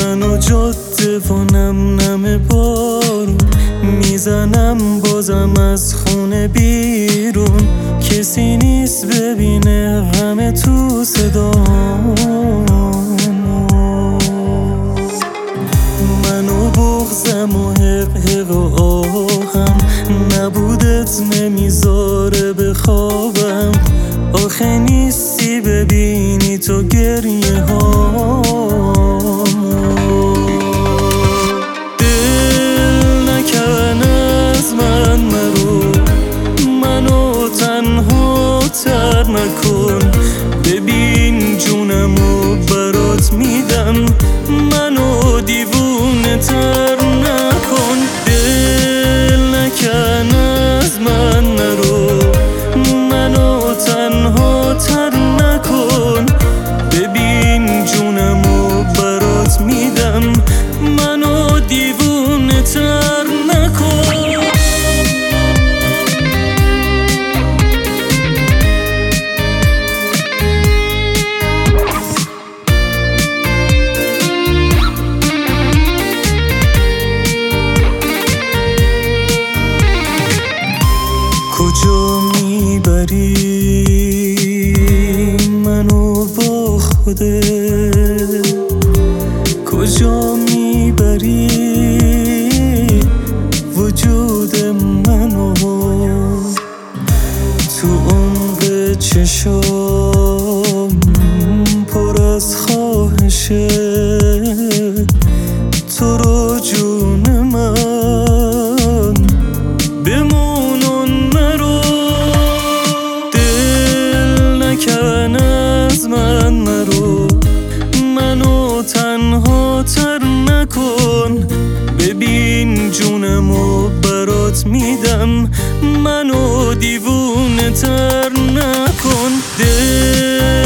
منو جاده و نم نم بارون میزنم بازم از خونه بیرون. کسی نیست ببینه غم تو صدام. منو بغضم و حق و آهم نبودت نمیذاره بخوابم. آخه نیستی ببینی تو گریه هامو. دل نکن از من منو تنها تر نکن. ببین جونمو برات میدم منو دیوونه تر نکن. دل نکن از من منو تنها تر نکن. ببین جونمو برات میدم منو دیوونه تر نکن. کجا میبری منو با خودت؟ کجا میبری وجود منو؟ تو عمق چشام پر از خواهشه تو رو جون من بمونون نرو. دل نکن از من منو تنها تر نکن. ببین جونمو برات میدم منو دیوونه تر نکن. دل